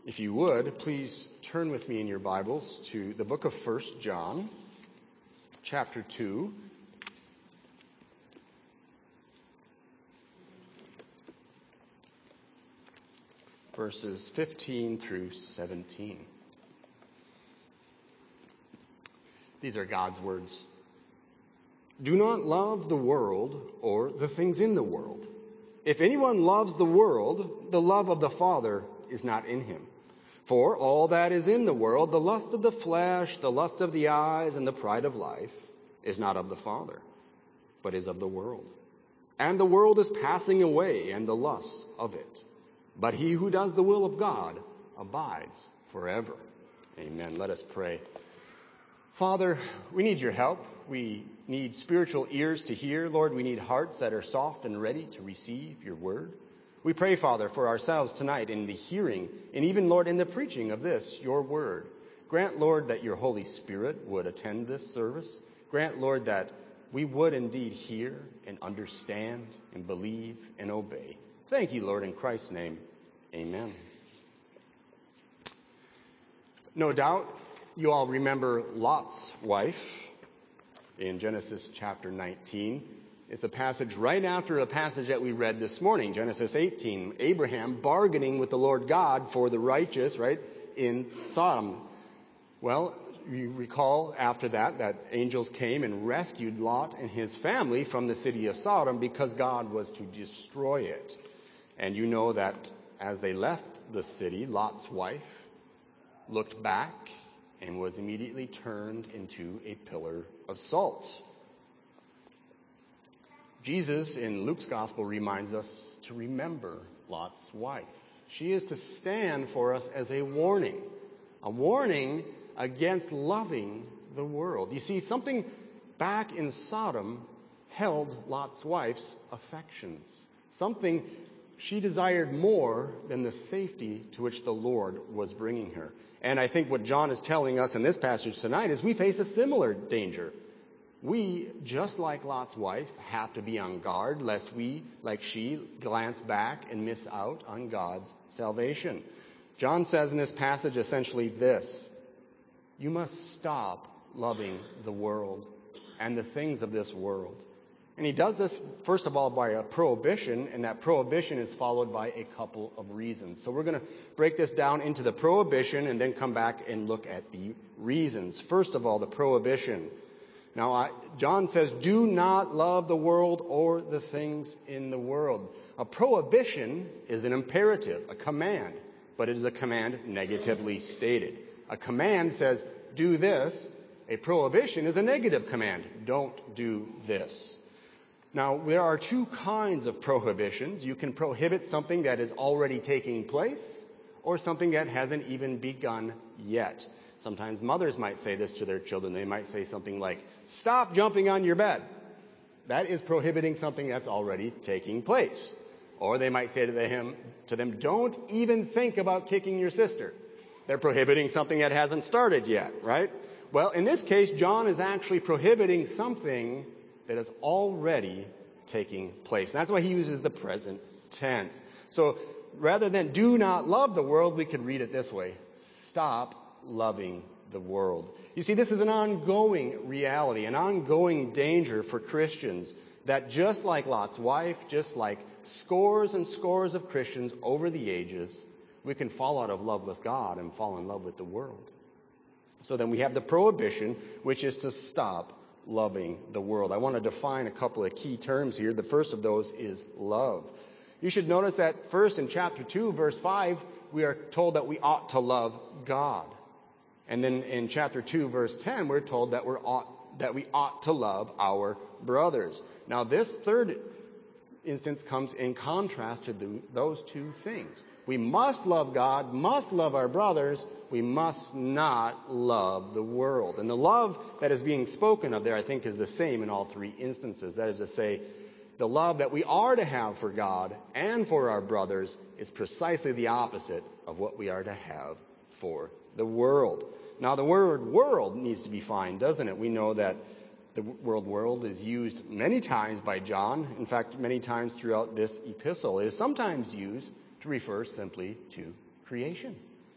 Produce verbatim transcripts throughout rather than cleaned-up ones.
If you would, please turn with me in your Bibles to the book of First John, chapter two. Verses fifteen through seventeen. These are God's words. Do not love the world or the things in the world. If anyone loves the world, the love of the Father is not in him. For all that is in the world, the lust of the flesh, the lust of the eyes, and the pride of life, is not of the Father, but is of the world. And the world is passing away, and the lusts of it. But he who does the will of God abides forever. Amen. Let us pray. Father, we need your help. We need spiritual ears to hear. Lord, we need hearts that are soft and ready to receive your word. We pray, Father, for ourselves tonight in the hearing and even, Lord, in the preaching of this, your word. Grant, Lord, that your Holy Spirit would attend this service. Grant, Lord, that we would indeed hear and understand and believe and obey. Thank you, Lord, in Christ's name. Amen. No doubt you all remember Lot's wife in Genesis chapter nineteen. It's a passage right after a passage that we read this morning, Genesis eighteen. Abraham bargaining with the Lord God for the righteous, right, in Sodom. Well, you recall after that, that angels came and rescued Lot and his family from the city of Sodom because God was to destroy it. And you know that as they left the city, Lot's wife looked back and was immediately turned into a pillar of salt. Jesus in Luke's gospel reminds us to remember Lot's wife. She is to stand for us as a warning, a warning against loving the world. You see, something back in Sodom held Lot's wife's affections. Something she desired more than the safety to which the Lord was bringing her. And I think what John is telling us in this passage tonight is we face a similar danger. We, just like Lot's wife, have to be on guard lest we, like she, glance back and miss out on God's salvation. John says in this passage essentially this: you must stop loving the world and the things of this world. And he does this, first of all, by a prohibition, and that prohibition is followed by a couple of reasons. So we're going to break this down into the prohibition and then come back and look at the reasons. First of all, the prohibition. Now, I, John says, do not love the world or the things in the world. A prohibition is an imperative, a command, but it is a command negatively stated. A command says, do this. A prohibition is a negative command. Don't do this. Now, there are two kinds of prohibitions. You can prohibit something that is already taking place or something that hasn't even begun yet. Sometimes mothers might say this to their children. They might say something like, stop jumping on your bed. That is prohibiting something that's already taking place. Or they might say to them, to them, don't even think about kicking your sister. They're prohibiting something that hasn't started yet, right? Well, in this case, John is actually prohibiting something that is already taking place. That's why he uses the present tense. So rather than do not love the world, we could read it this way: stop loving the world. You see, this is an ongoing reality, an ongoing danger for Christians, that just like Lot's wife, just like scores and scores of Christians over the ages, we can fall out of love with God and fall in love with the world. So then we have the prohibition, which is to stop loving the world. I want to define a couple of key terms here. The first of those is love. You should notice that first in chapter two, verse five, we are told that we ought to love God. And then in chapter two, verse ten, we're told that we're ought, that we ought to love our brothers. Now, this third instance comes in contrast to the, those two things. We must love God, must love our brothers. We must not love the world. And the love that is being spoken of there, I think, is the same in all three instances. That is to say, the love that we are to have for God and for our brothers is precisely the opposite of what we are to have for the world. Now, the word world needs to be defined, doesn't it? We know that the word world is used many times by John. In fact, many times throughout this epistle. It is sometimes used to refer simply to creation.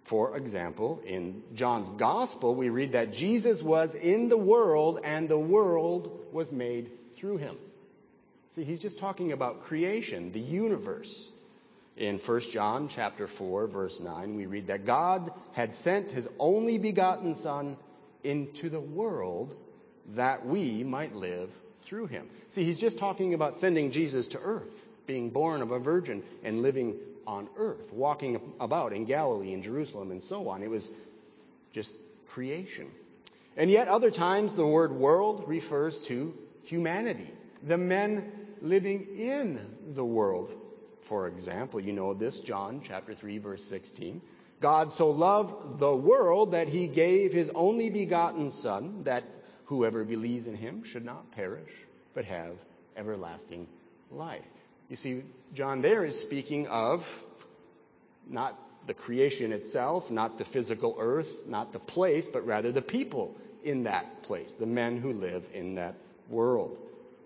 For example, in John's Gospel, we read that Jesus was in the world and the world was made through him. See, he's just talking about creation, the universe. In First John chapter four, verse nine, we read that God had sent his only begotten Son into the world that we might live through him. See, he's just talking about sending Jesus to earth, being born of a virgin and living on earth, walking about in Galilee and Jerusalem and so on. It was just creation. And yet other times the word world refers to humanity, the men living in the world. For example, you know this, John chapter three, verse sixteen. God so loved the world that he gave his only begotten Son, that whoever believes in him should not perish, but have everlasting life. You see, John there is speaking of not the creation itself, not the physical earth, not the place, but rather the people in that place, the men who live in that world.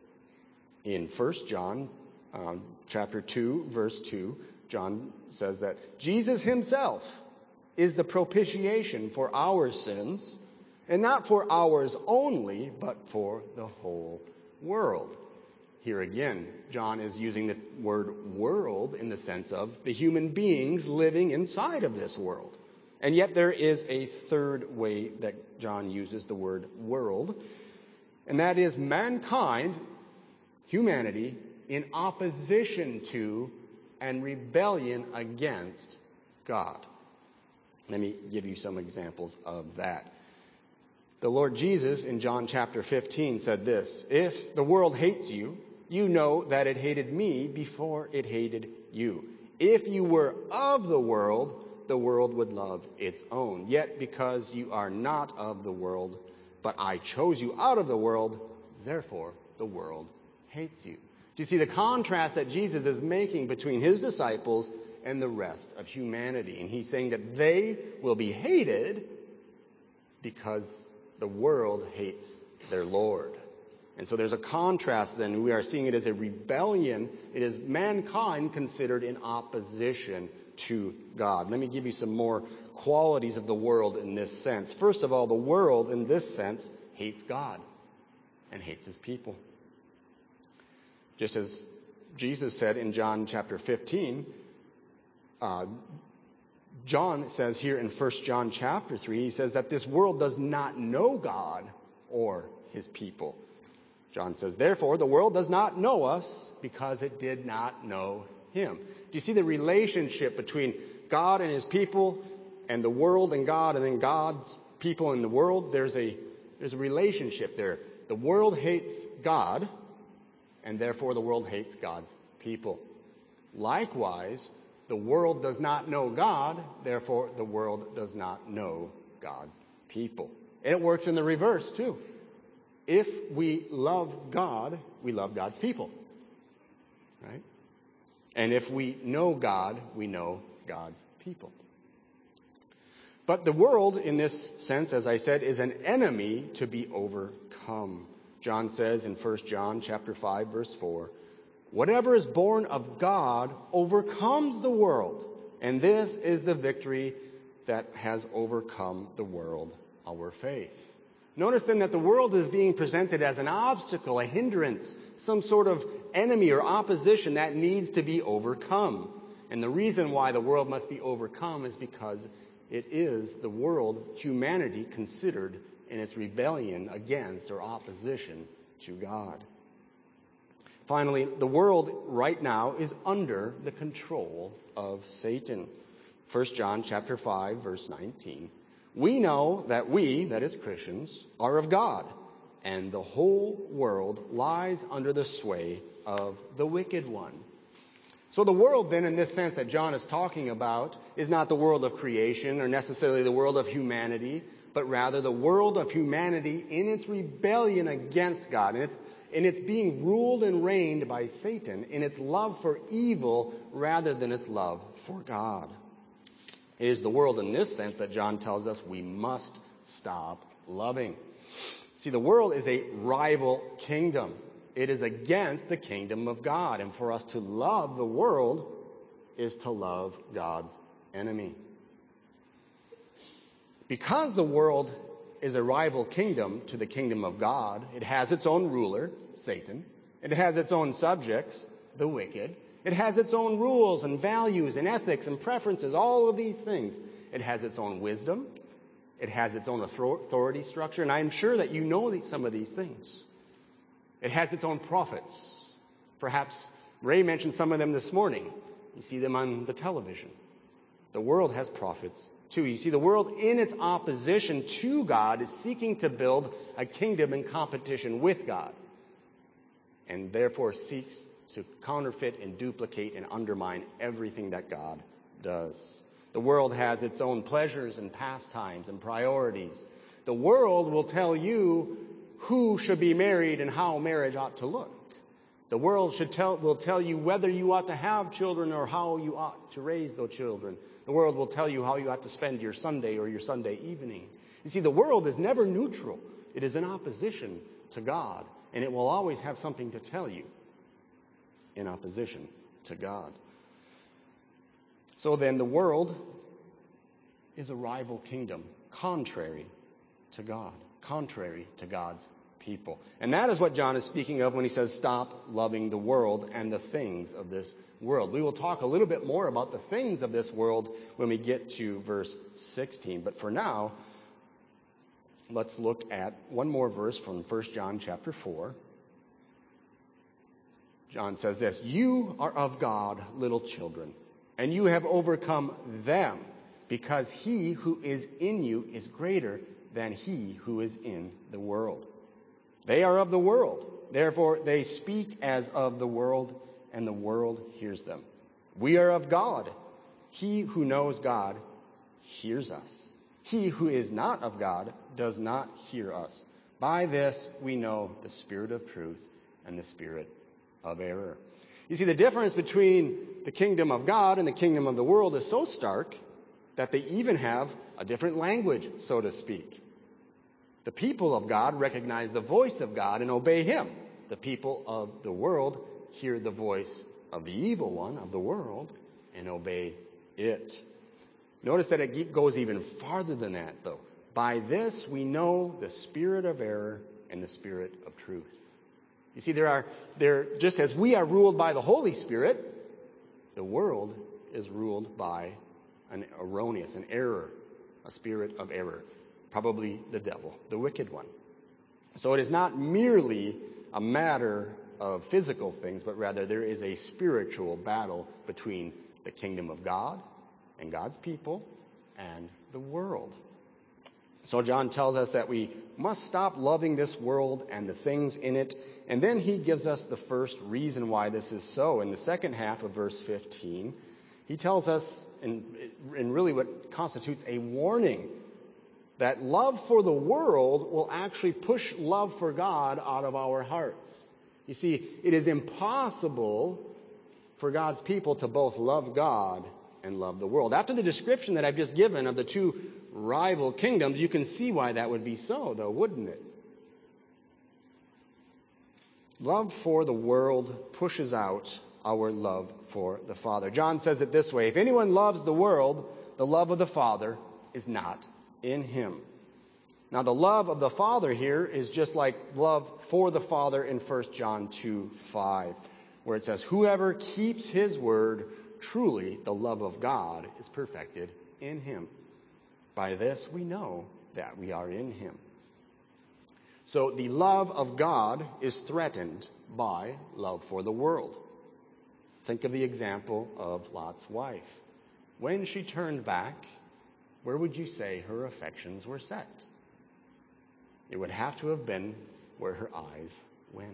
In First John um, chapter two, verse two, John says that Jesus himself is the propitiation for our sins, and not for ours only, but for the whole world. Here again, John is using the word world in the sense of the human beings living inside of this world. And yet there is a third way that John uses the word world, and that is mankind, humanity, in opposition to and rebellion against God. Let me give you some examples of that. The Lord Jesus in John chapter fifteen said this, "If the world hates you, you know that it hated me before it hated you. If you were of the world, the world would love its own. Yet because you are not of the world, but I chose you out of the world, therefore the world hates you." Do you see the contrast that Jesus is making between his disciples and the rest of humanity? And he's saying that they will be hated because the world hates their Lord. And so there's a contrast then. We are seeing it as a rebellion. It is mankind considered in opposition to God. Let me give you some more qualities of the world in this sense. First of all, the world in this sense hates God and hates his people. Just as Jesus said in John chapter fifteen, uh, John says here in First John chapter three, he says that this world does not know God or his people. John says, therefore, the world does not know us because it did not know him. Do you see the relationship between God and his people and the world and God, and then God's people and the world? There's a, there's a relationship there. The world hates God, and therefore the world hates God's people. Likewise, the world does not know God, therefore the world does not know God's people. And it works in the reverse too. If we love God, we love God's people. Right? And if we know God, we know God's people. But the world, in this sense, as I said, is an enemy to be overcome. John says in First John chapter five, verse four, "Whatever is born of God overcomes the world, and this is the victory that has overcome the world, our faith." Notice then that the world is being presented as an obstacle, a hindrance, some sort of enemy or opposition that needs to be overcome. And the reason why the world must be overcome is because it is the world, humanity, considered in its rebellion against or opposition to God. Finally, the world right now is under the control of Satan. First John chapter five, verse nineteen. "We know that we, that is Christians, are of God, and the whole world lies under the sway of the wicked one." So the world then, in this sense that John is talking about, is not the world of creation or necessarily the world of humanity, but rather the world of humanity in its rebellion against God. And it's, and it's being ruled and reigned by Satan in its love for evil rather than its love for God. It is the world in this sense that John tells us we must stop loving. See, the world is a rival kingdom. It is against the kingdom of God. And for us to love the world is to love God's enemy. Because the world is a rival kingdom to the kingdom of God, it has its own ruler, Satan. It has its own subjects, the wicked. It has its own rules and values and ethics and preferences, all of these things. It has its own wisdom. It has its own authority structure, and I'm sure that you know some of these things. It has its own prophets. Perhaps Ray mentioned some of them this morning. You see them on the television. The world has prophets too. You see, the world in its opposition to God is seeking to build a kingdom in competition with God, and therefore seeks to counterfeit and duplicate and undermine everything that God does. The world has its own pleasures and pastimes and priorities. The world will tell you who should be married and how marriage ought to look. The world should tell, will tell you whether you ought to have children or how you ought to raise those children. The world will tell you how you ought to spend your Sunday or your Sunday evening. You see, the world is never neutral. It is in opposition to God, and it will always have something to tell you in opposition to God. So then the world is a rival kingdom, contrary to God, contrary to God's people. And that is what John is speaking of when he says, stop loving the world and the things of this world. We will talk a little bit more about the things of this world when we get to verse sixteen. But for now, let's look at one more verse from First John chapter four. John says this, you are of God, little children, and you have overcome them, because he who is in you is greater than he who is in the world. They are of the world, therefore they speak as of the world, and the world hears them. We are of God. He who knows God hears us. He who is not of God does not hear us. By this we know the spirit of truth and the spirit of error. You see, the difference between the kingdom of God and the kingdom of the world is so stark that they even have a different language, so to speak. The people of God recognize the voice of God and obey him. The people of the world hear the voice of the evil one of the world and obey it. Notice that it goes even farther than that, though. By this we know the spirit of error and the spirit of truth. You see, there are there just as we are ruled by the Holy Spirit, the world is ruled by an erroneous, an error, a spirit of error, probably the devil, the wicked one. So it is not merely a matter of physical things, but rather there is a spiritual battle between the kingdom of God and God's people and the world. So John tells us that we must stop loving this world and the things in it. And then he gives us the first reason why this is so. In the second half of verse fifteen, he tells us, in, in really what constitutes a warning, that love for the world will actually push love for God out of our hearts. You see, it is impossible for God's people to both love God and love the world. After the description that I've just given of the two rival kingdoms, you can see why that would be so, though, wouldn't it? Love for the world pushes out our love for the Father. John says it this way, if anyone loves the world, the love of the Father is not in him. Now, the love of the Father here is just like love for the Father in First John two five, where it says, whoever keeps his word, truly the love of God is perfected in him. By this we know that we are in him. So the love of God is threatened by love for the world. Think of the example of Lot's wife. When she turned back, where would you say her affections were set? It would have to have been where her eyes went.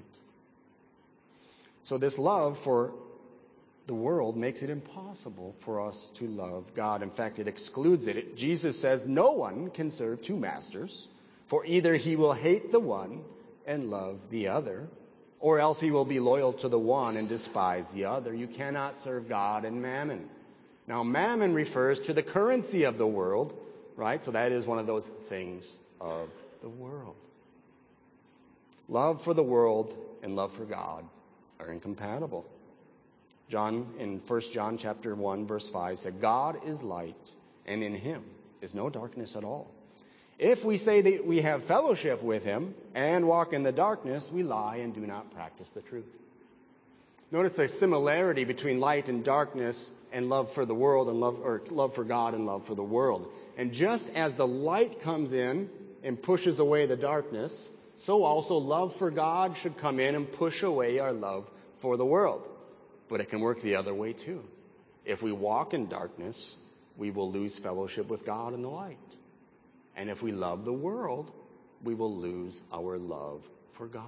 So this love for the world makes it impossible for us to love God. In fact, it excludes it. Jesus says no one can serve two masters, for either he will hate the one and love the other, or else he will be loyal to the one and despise the other. You cannot serve God and mammon. Now, mammon refers to the currency of the world, right? So that is one of those things of the world. Love for the world and love for God are incompatible. John, in First John chapter one, verse five, said, God is light, and in him is no darkness at all. If we say that we have fellowship with him and walk in the darkness, we lie and do not practice the truth. Notice the similarity between light and darkness and love for the world and love, or love for God and love for the world. And just as the light comes in and pushes away the darkness, so also love for God should come in and push away our love for the world. But it can work the other way too. If we walk in darkness, we will lose fellowship with God and the light. And if we love the world, we will lose our love for God.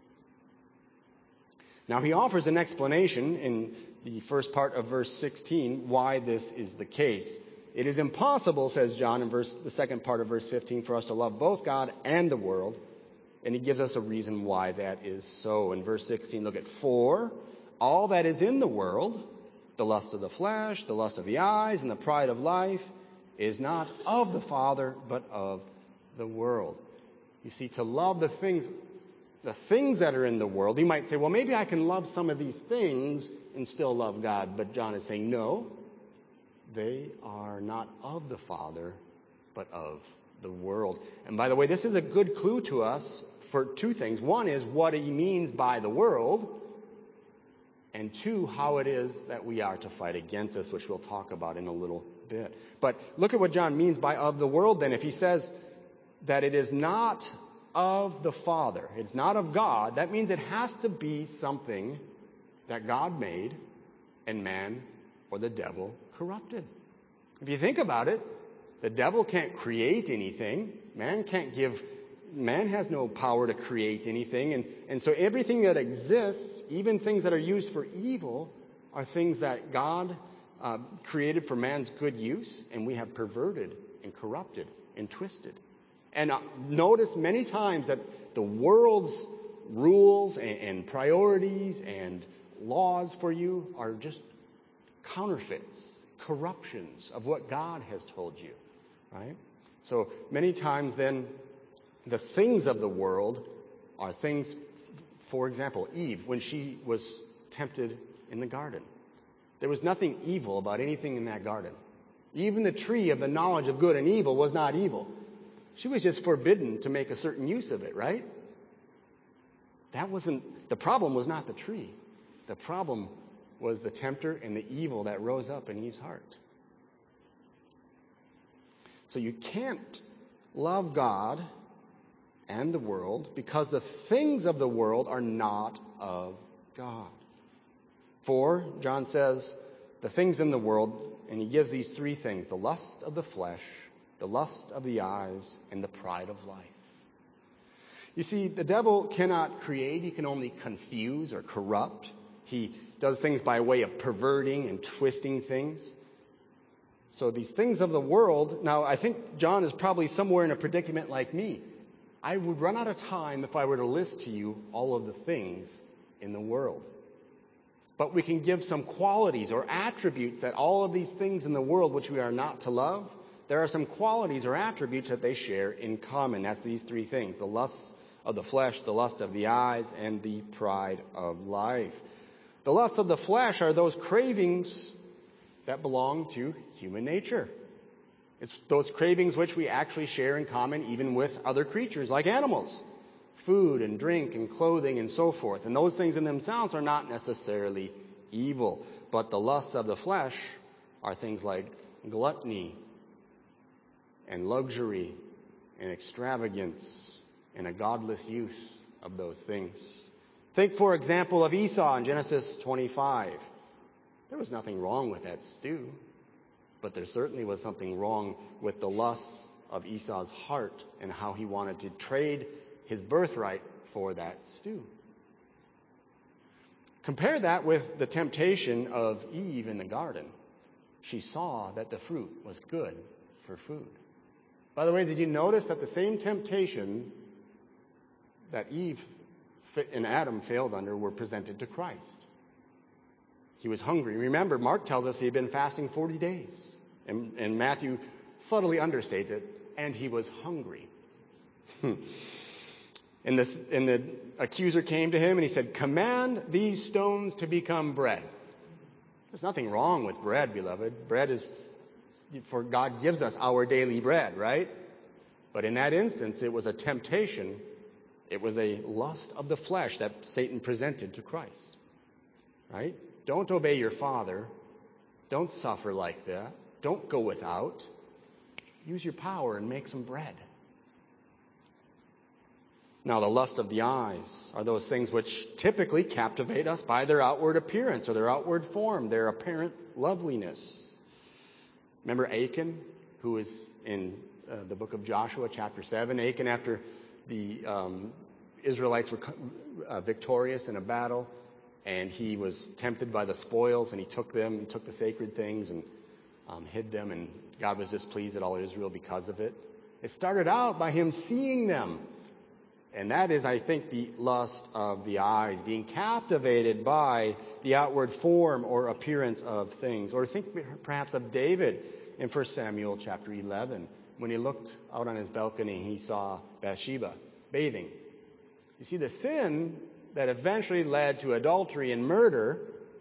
Now he offers an explanation in the first part of verse sixteen why this is the case. It is impossible, says John in verse, the second part of verse fifteen, for us to love both God and the world. And he gives us a reason why that is so. In verse sixteen, look at for all that is in the world, the lust of the flesh, the lust of the eyes, and the pride of life, is not of the Father, but of the world. You see, to love the things, the things that are in the world, you might say, well, maybe I can love some of these things and still love God. But John is saying, no, they are not of the Father, but of the world. And by the way, this is a good clue to us for two things. One is what he means by the world, and two, how it is that we are to fight against this, which we'll talk about in a little bit. But look at what John means by of the world then. If he says that it is not of the Father, it's not of God, that means it has to be something that God made and man or the devil corrupted. If you think about it, the devil can't create anything. Man can't give, man has no power to create anything. And, and so everything that exists, even things that are used for evil, are things that God uh, created for man's good use, and we have perverted and corrupted and twisted. And uh, notice many times that the world's rules and, and priorities and laws for you are just counterfeits, corruptions of what God has told you, right? So many times then, the things of the world are things, for example, Eve, when she was tempted in the garden. There was nothing evil about anything in that garden. Even the tree of the knowledge of good and evil was not evil. She was just forbidden to make a certain use of it, right? That wasn't, the problem was not the tree. The problem was the tempter and the evil that rose up in Eve's heart. So you can't love God and the world because the things of the world are not of God. For, John says, the things in the world, and he gives these three things, the lust of the flesh, the lust of the eyes, and the pride of life. You see, the devil cannot create, he can only confuse or corrupt. He does things by way of perverting and twisting things. So these things of the world, now I think John is probably somewhere in a predicament like me. I would run out of time if I were to list to you all of the things in the world. But we can give some qualities or attributes that all of these things in the world which we are not to love, there are some qualities or attributes that they share in common. That's these three things: the lust of the flesh, the lust of the eyes, and the pride of life. The lust of the flesh are those cravings that belong to human nature. It's those cravings which we actually share in common even with other creatures like animals. Food and drink and clothing and so forth. And those things in themselves are not necessarily evil. But the lusts of the flesh are things like gluttony and luxury and extravagance and a godless use of those things. Think, for example, of Esau in Genesis twenty-five. There was nothing wrong with that stew, but there certainly was something wrong with the lusts of Esau's heart and how he wanted to trade his birthright for that stew. Compare that with the temptation of Eve in the garden. She saw that the fruit was good for food. By the way, did you notice that the same temptation that Eve and Adam failed under were presented to Christ? He was hungry. Remember, Mark tells us he had been fasting forty days. And, and Matthew subtly understates it, and he was hungry. And, this, and the accuser came to him and he said, "Command these stones to become bread." There's nothing wrong with bread, beloved. Bread is, for God gives us our daily bread, right? But in that instance, it was a temptation. It was a lust of the flesh that Satan presented to Christ. Right? Don't obey your father. Don't suffer like that. Don't go without. Use your power and make some bread. Now, the lust of the eyes are those things which typically captivate us by their outward appearance or their outward form, their apparent loveliness. Remember Achan, who is in uh, the book of Joshua, chapter seven. Achan, after the um, Israelites were uh, victorious in a battle, and he was tempted by the spoils, and he took them, he took the sacred things and um, hid them, and God was displeased at all Israel because of it. It started out by him seeing them. And that is, I think, the lust of the eyes, being captivated by the outward form or appearance of things. Or think perhaps of David in First Samuel chapter eleven. When he looked out on his balcony, he saw Bathsheba bathing. You see, the sin that eventually led to adultery and murder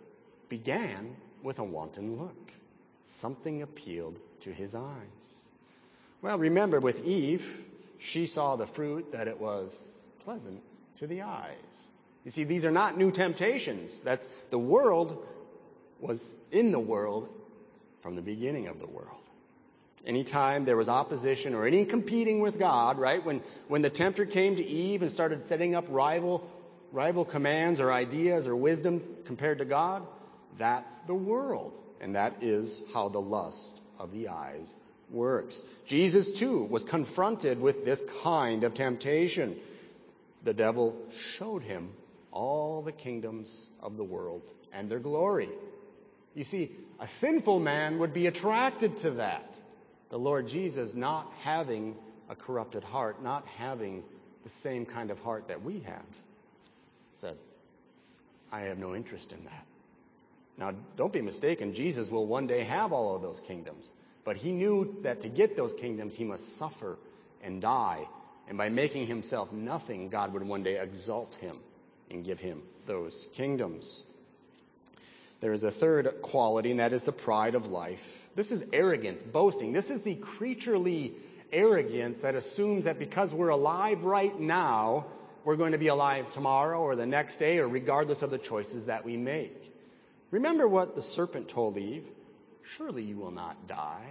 began with a wanton look. Something appealed to his eyes. Well, remember, with Eve, she saw the fruit that it was pleasant to the eyes. You see, these are not new temptations. That's the world was in the world from the beginning of the world. Anytime there was opposition or any competing with God, right? When when the tempter came to Eve and started setting up rival rival commands or ideas or wisdom compared to God, that's the world. And that is how the lust of the eyes works. Jesus, too, was confronted with this kind of temptation. The devil showed him all the kingdoms of the world and their glory. You see, a sinful man would be attracted to that. The Lord Jesus, not having a corrupted heart, not having the same kind of heart that we have, said, I have no interest in that. Now, don't be mistaken. Jesus will one day have all of those kingdoms. But he knew that to get those kingdoms, he must suffer and die. And by making himself nothing, God would one day exalt him and give him those kingdoms. There is a third quality, and that is the pride of life. This is arrogance, boasting. This is the creaturely arrogance that assumes that because we're alive right now, we're going to be alive tomorrow or the next day, or regardless of the choices that we make. Remember what the serpent told Eve. Surely you will not die.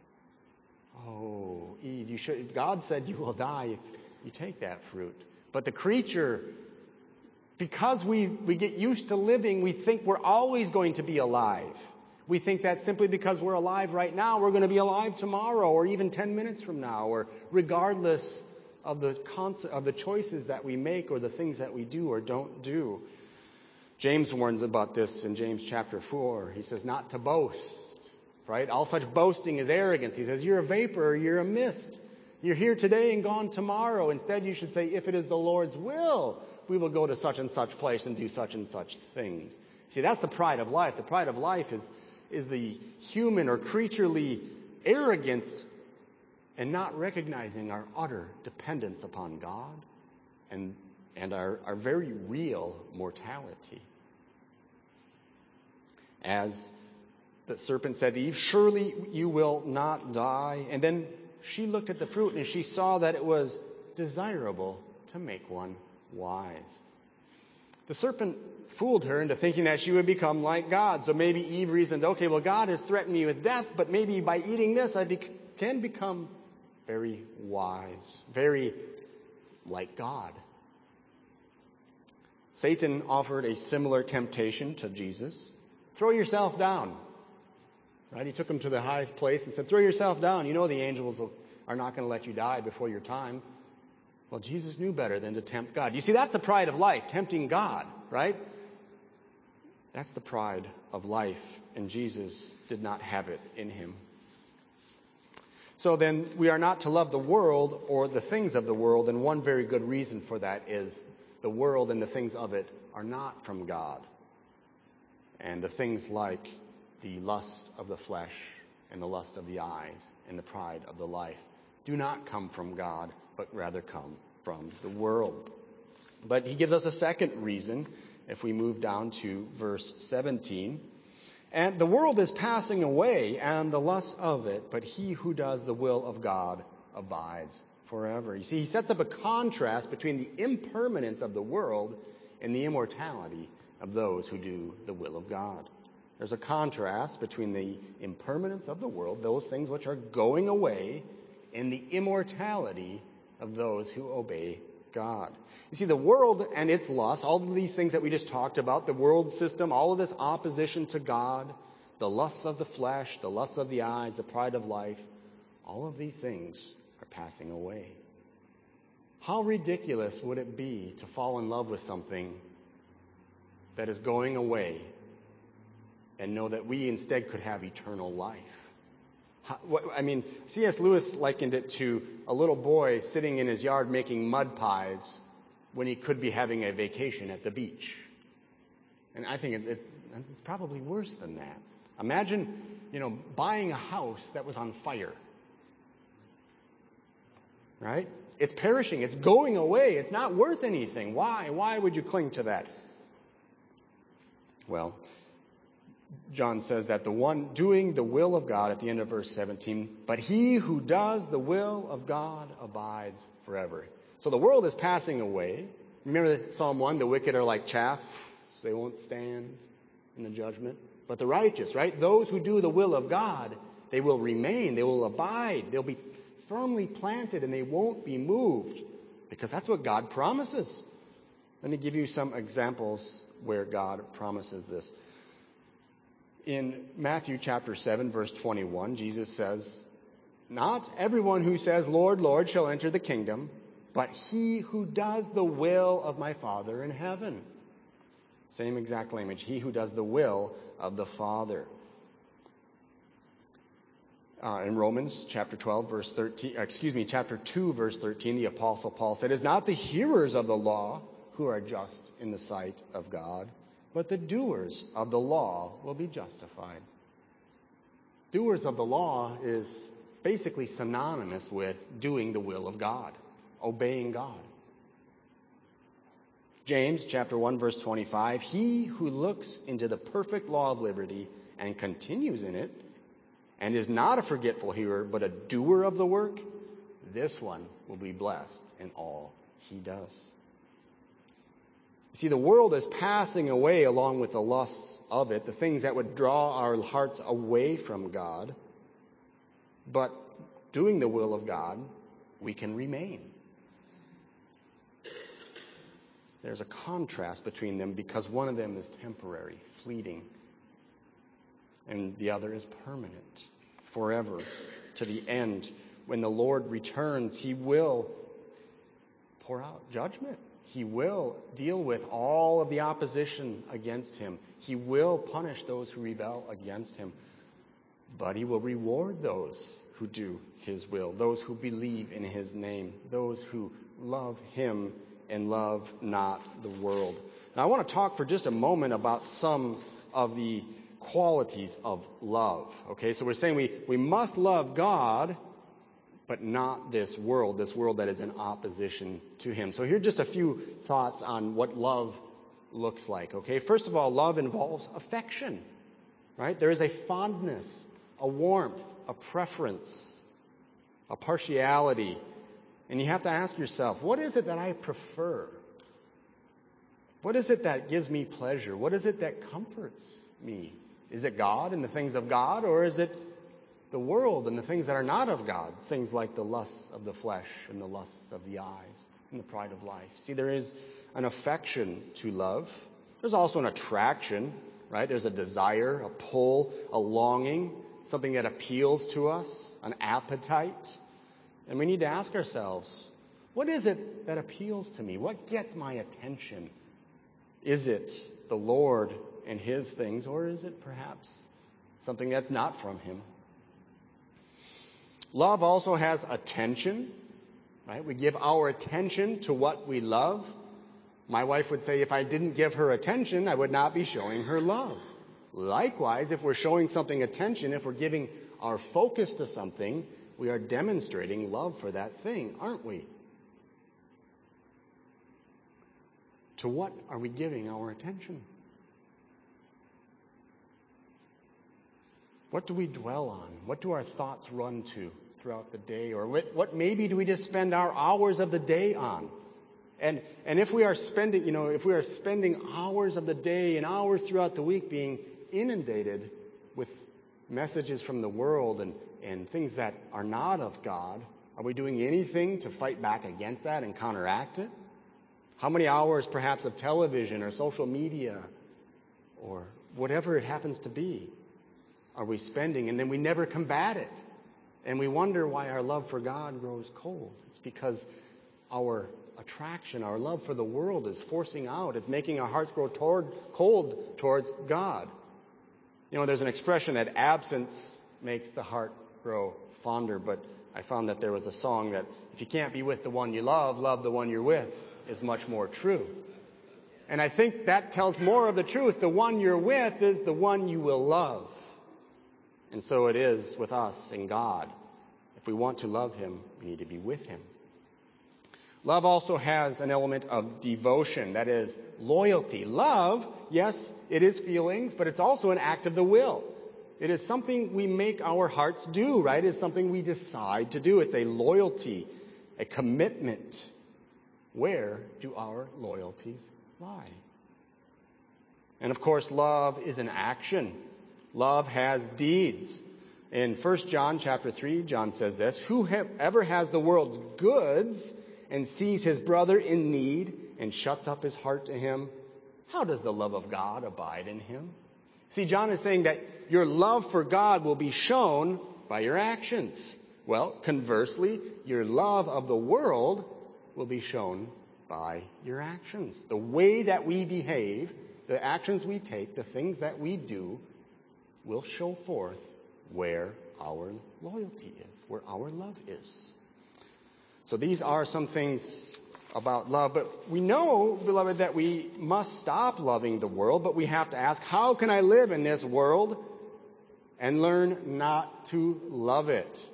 Oh, Eve, you should. God said you will die if you take that fruit. But the creature, because we, we get used to living, we think we're always going to be alive. We think that simply because we're alive right now, we're going to be alive tomorrow or even ten minutes from now, or regardless of the concept, of the choices that we make or the things that we do or don't do. James warns about this in James chapter four. He says not to boast. Right? All such boasting is arrogance. He says, you're a vapor, or you're a mist. You're here today and gone tomorrow. Instead, you should say, if it is the Lord's will, we will go to such and such place and do such and such things. See, that's the pride of life. The pride of life is, is the human or creaturely arrogance and not recognizing our utter dependence upon God and, and our, our very real mortality. As the serpent said to Eve, surely you will not die. And then she looked at the fruit and she saw that it was desirable to make one wise. The serpent fooled her into thinking that she would become like God. So maybe Eve reasoned, okay, well, God has threatened me with death, but maybe by eating this, I bec- can become very wise, very like God. Satan offered a similar temptation to Jesus. Throw yourself down. Right? He took him to the highest place and said, throw yourself down. You know the angels are not going to let you die before your time. Well, Jesus knew better than to tempt God. You see, that's the pride of life, tempting God, right? That's the pride of life, and Jesus did not have it in him. So then, we are not to love the world or the things of the world, and one very good reason for that is the world and the things of it are not from God. And the things like the lust of the flesh and the lust of the eyes and the pride of the life do not come from God, but rather come from the world. But he gives us a second reason if we move down to verse seventeen. And the world is passing away and the lust of it, but he who does the will of God abides forever. You see, he sets up a contrast between the impermanence of the world and the immortality of those who do the will of God. There's a contrast between the impermanence of the world, those things which are going away, and the immortality of those who obey God. You see, the world and its lusts, all of these things that we just talked about, the world system, all of this opposition to God, the lusts of the flesh, the lusts of the eyes, the pride of life, all of these things are passing away. How ridiculous would it be to fall in love with something that is going away and know that we instead could have eternal life? How, what, I mean, C S Lewis likened it to a little boy sitting in his yard making mud pies when he could be having a vacation at the beach. And I think it, it, it's probably worse than that. Imagine, you know, buying a house that was on fire. Right? It's perishing. It's going away. It's not worth anything. Why? Why would you cling to that? Well, John says that the one doing the will of God at the end of verse seventeen, but he who does the will of God abides forever. So the world is passing away. Remember Psalm one, the wicked are like chaff. They won't stand in the judgment. But the righteous, right? Those who do the will of God, they will remain. They will abide. They'll be firmly planted and they won't be moved, because that's what God promises. Let me give you some examples where God promises this. In Matthew chapter seven, verse twenty-one, Jesus says, "Not everyone who says, 'Lord, Lord,' shall enter the kingdom, but he who does the will of my Father in heaven." Same exact language. He who does the will of the Father. Uh, in Romans chapter twelve, verse thirteen, excuse me, chapter two, verse thirteen, the Apostle Paul said, "It is not the hearers of the law who are just in the sight of God, but the doers of the law will be justified." Doers of the law is basically synonymous with doing the will of God, obeying God. James chapter one, verse twenty-five, "He who looks into the perfect law of liberty and continues in it, and is not a forgetful hearer, but a doer of the work, this one will be blessed in all he does." You see, the world is passing away along with the lusts of it, the things that would draw our hearts away from God. But doing the will of God, we can remain. There's a contrast between them because one of them is temporary, fleeting, and the other is permanent, forever, to the end. When the Lord returns, he will pour out judgment. He will deal with all of the opposition against him. He will punish those who rebel against him. But he will reward those who do his will, those who believe in his name, those who love him and love not the world. Now, I want to talk for just a moment about some of the qualities of love. Okay, so we're saying we, we must love God, but not this world, this world that is in opposition to him. So here are just a few thoughts on what love looks like. Okay, first of all, love involves affection, right? There is a fondness, a warmth, a preference, a partiality. And you have to ask yourself, what is it that I prefer? What is it that gives me pleasure? What is it that comforts me? Is it God and the things of God, or is it the world and the things that are not of God? Things like the lusts of the flesh and the lusts of the eyes and the pride of life. See, there is an affection to love. There's also an attraction, right? There's a desire, a pull, a longing, something that appeals to us, an appetite. And we need to ask ourselves, what is it that appeals to me? What gets my attention? Is it the Lord and his things, or is it perhaps something that's not from him? Love also has attention, right? We give our attention to what we love. My wife would say, if I didn't give her attention, I would not be showing her love. Likewise, if we're showing something attention, if we're giving our focus to something, we are demonstrating love for that thing, aren't we? To what are we giving our attention? What do we dwell on? What do our thoughts run to throughout the day? Or what, what maybe do we just spend our hours of the day on? And, and if we are spending, you know, if we are spending hours of the day and hours throughout the week being inundated with messages from the world and, and things that are not of God, are we doing anything to fight back against that and counteract it? How many hours perhaps of television or social media or whatever it happens to be are we spending, and then we never combat it? And we wonder why our love for God grows cold. It's because our attraction, our love for the world is forcing out. It's making our hearts grow toward, cold towards God. You know, there's an expression that absence makes the heart grow fonder, but I found that there was a song that if you can't be with the one you love, love the one you're with is much more true. And I think that tells more of the truth. The one you're with is the one you will love. And so it is with us and God. If we want to love Him, we need to be with Him. Love also has an element of devotion, that is, loyalty. Love, yes, it is feelings, but it's also an act of the will. It is something we make our hearts do, right? It's something we decide to do. It's a loyalty, a commitment. Where do our loyalties lie? And of course, love is an action. Love has deeds. In First John chapter three, John says this, "Whoever has the world's goods and sees his brother in need and shuts up his heart to him, how does the love of God abide in him?" See, John is saying that your love for God will be shown by your actions. Well, conversely, your love of the world will be shown by your actions. The way that we behave, the actions we take, the things that we do will show forth where our loyalty is, where our love is. So these are some things about love, but we know, beloved, that we must stop loving the world, but we have to ask, how can I live in this world and learn not to love it?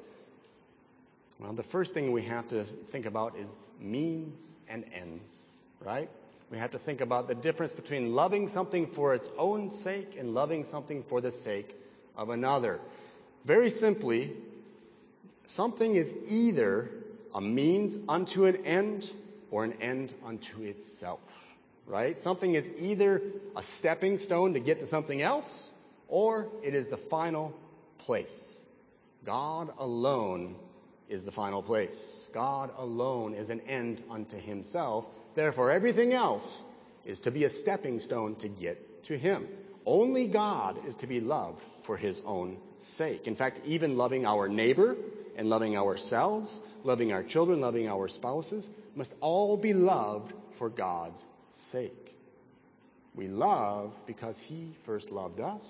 Well, the first thing we have to think about is means and ends, right? We have to think about the difference between loving something for its own sake and loving something for the sake of another. Very simply, something is either a means unto an end or an end unto itself, right? Something is either a stepping stone to get to something else, or it is the final place. God alone is the final place. God alone is an end unto Himself. Therefore, everything else is to be a stepping stone to get to Him. Only God is to be loved for His own sake. In fact, even loving our neighbor and loving ourselves, loving our children, loving our spouses, must all be loved for God's sake. We love because He first loved us.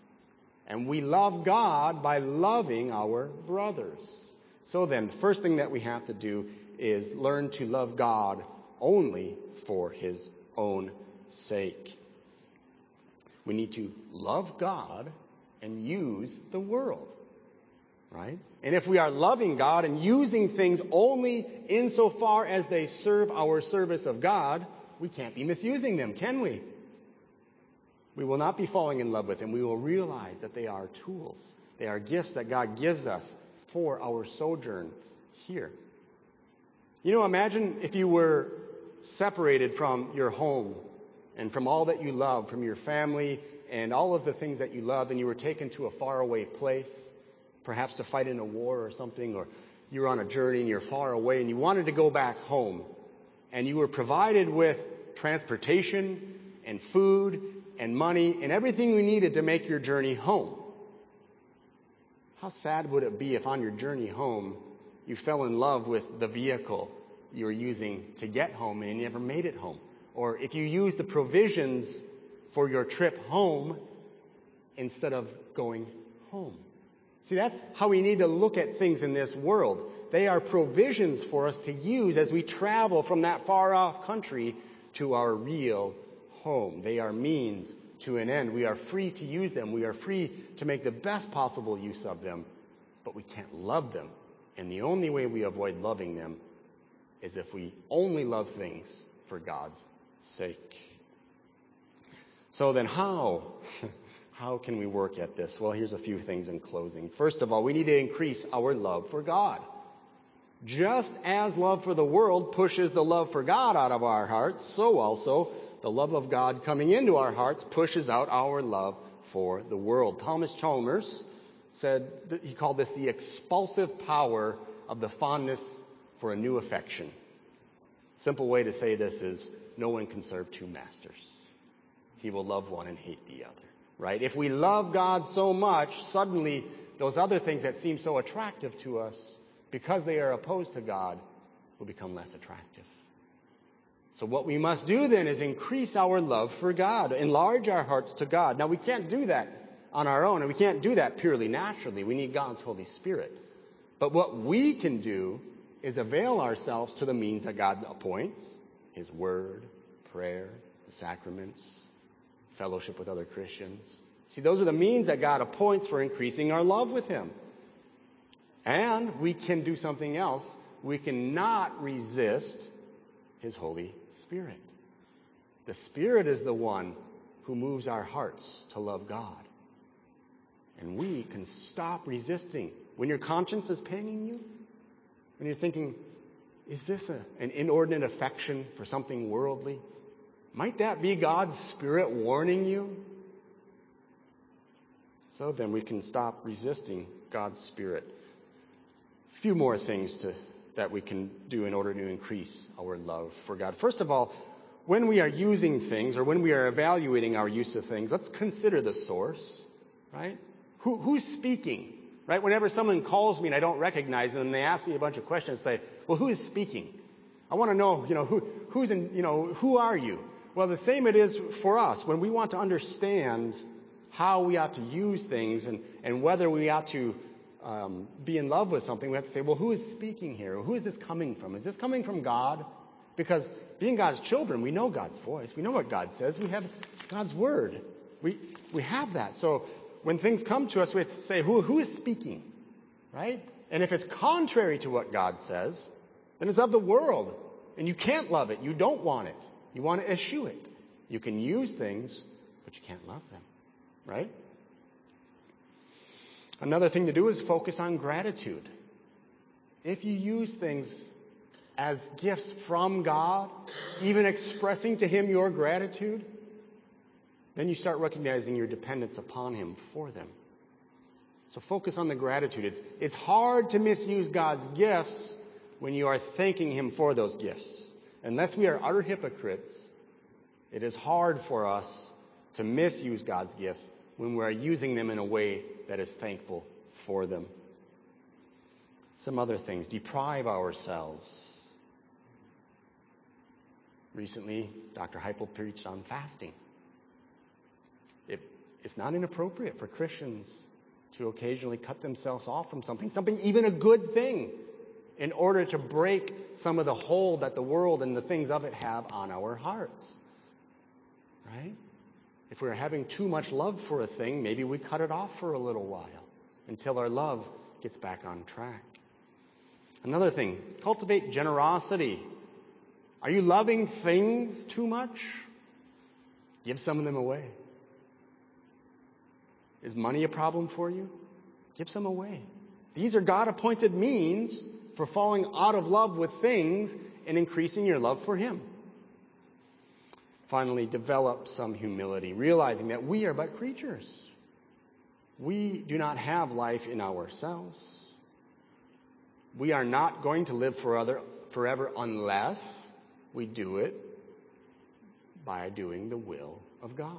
And we love God by loving our brothers. So then, the first thing that we have to do is learn to love God only for His own sake. We need to love God and use the world, right? And if we are loving God and using things only insofar as they serve our service of God, we can't be misusing them, can we? We will not be falling in love with them. We will realize that they are tools. They are gifts that God gives us for our sojourn here. You know, imagine if you were separated from your home and from all that you love, from your family and all of the things that you love, and you were taken to a faraway place, perhaps to fight in a war or something, or you're on a journey and you're far away and you wanted to go back home, and you were provided with transportation and food and money and everything you needed to make your journey home. How sad would it be if on your journey home you fell in love with the vehicle you were using to get home and you never made it home? Or if you used the provisions for your trip home instead of going home. See, that's how we need to look at things in this world. They are provisions for us to use as we travel from that far-off country to our real home. They are means to an end. We are free to use them. We are free to make the best possible use of them, but we can't love them. And the only way we avoid loving them is if we only love things for God's sake. So then how? how can we work at this? Well, here's a few things in closing. First of all, we need to increase our love for God. Just as love for the world pushes the love for God out of our hearts, so also the love of God coming into our hearts pushes out our love for the world. Thomas Chalmers said, that he called this the expulsive power of the fondness for a new affection. Simple way to say this is, no one can serve two masters. He will love one and hate the other, right? If we love God so much, suddenly those other things that seem so attractive to us, because they are opposed to God, will become less attractive. So what we must do then is increase our love for God, enlarge our hearts to God. Now we can't do that on our own, and we can't do that purely naturally. We need God's Holy Spirit. But what we can do is avail ourselves to the means that God appoints, His Word, prayer, the sacraments, fellowship with other Christians. See, those are the means that God appoints for increasing our love with Him. And we can do something else. We cannot resist His Holy Spirit. The Spirit is the one who moves our hearts to love God. And we can stop resisting. When your conscience is paining you, when you're thinking, is this a, an inordinate affection for something worldly? Might that be God's Spirit warning you? So then we can stop resisting God's Spirit. A few more things to, that we can do in order to increase our love for God. First of all, when we are using things or when we are evaluating our use of things, let's consider the source, right? Who, who's speaking, right? Whenever someone calls me and I don't recognize them and they ask me a bunch of questions, say, well, who is speaking? I want to know, you know, who, who's in, you know, who are you? Well, the same it is for us. When we want to understand how we ought to use things and, and whether we ought to um, be in love with something, we have to say, well, who is speaking here? Who is this coming from? Is this coming from God? Because being God's children, we know God's voice. We know what God says. We have God's word. We we have that. So when things come to us, we have to say, who who is speaking? Right? And if it's contrary to what God says, then it's of the world. And you can't love it. You don't want it. You want to eschew it. You can use things, but you can't love them. Right? Another thing to do is focus on gratitude. If you use things as gifts from God, even expressing to Him your gratitude, then you start recognizing your dependence upon Him for them. So focus on the gratitude. It's, it's hard to misuse God's gifts when you are thanking Him for those gifts. Unless we are utter hypocrites, it is hard for us to misuse God's gifts when we are using them in a way that is thankful for them. Some other things. Deprive ourselves. Recently, Doctor Heupel preached on fasting. It, it's not inappropriate for Christians to occasionally cut themselves off from something, something even a good thing, in order to break some of the hold that the world and the things of it have on our hearts. Right? If we're having too much love for a thing, maybe we cut it off for a little while until our love gets back on track. Another thing, cultivate generosity. Are you loving things too much? Give some of them away. Is money a problem for you? Give some away. These are God-appointed means for falling out of love with things and increasing your love for Him. Finally, develop some humility, realizing that we are but creatures. We do not have life in ourselves. We are not going to live forever, forever unless we do it by doing the will of God.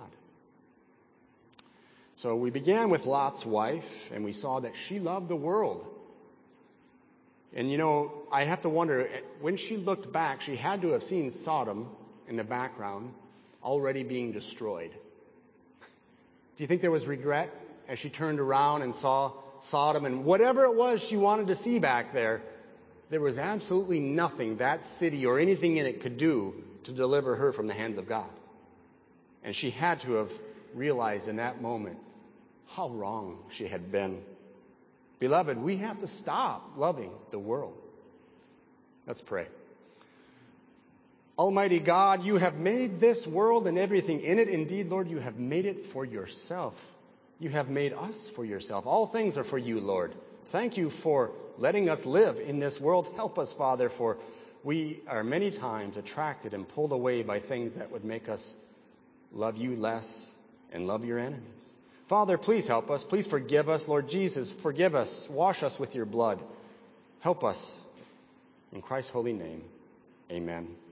So we began with Lot's wife, and we saw that she loved the world. And you know, I have to wonder, when she looked back, she had to have seen Sodom in the background already being destroyed. Do you think there was regret as she turned around and saw Sodom and whatever it was she wanted to see back there? There was absolutely nothing that city or anything in it could do to deliver her from the hands of God. And she had to have realized in that moment how wrong she had been. Beloved, we have to stop loving the world. Let's pray. Almighty God, you have made this world and everything in it. Indeed, Lord, you have made it for yourself. You have made us for yourself. All things are for you, Lord. Thank you for letting us live in this world. Help us, Father, for we are many times attracted and pulled away by things that would make us love you less and love your enemies. Father, please help us. Please forgive us. Lord Jesus, forgive us. Wash us with your blood. Help us. In Christ's holy name, amen.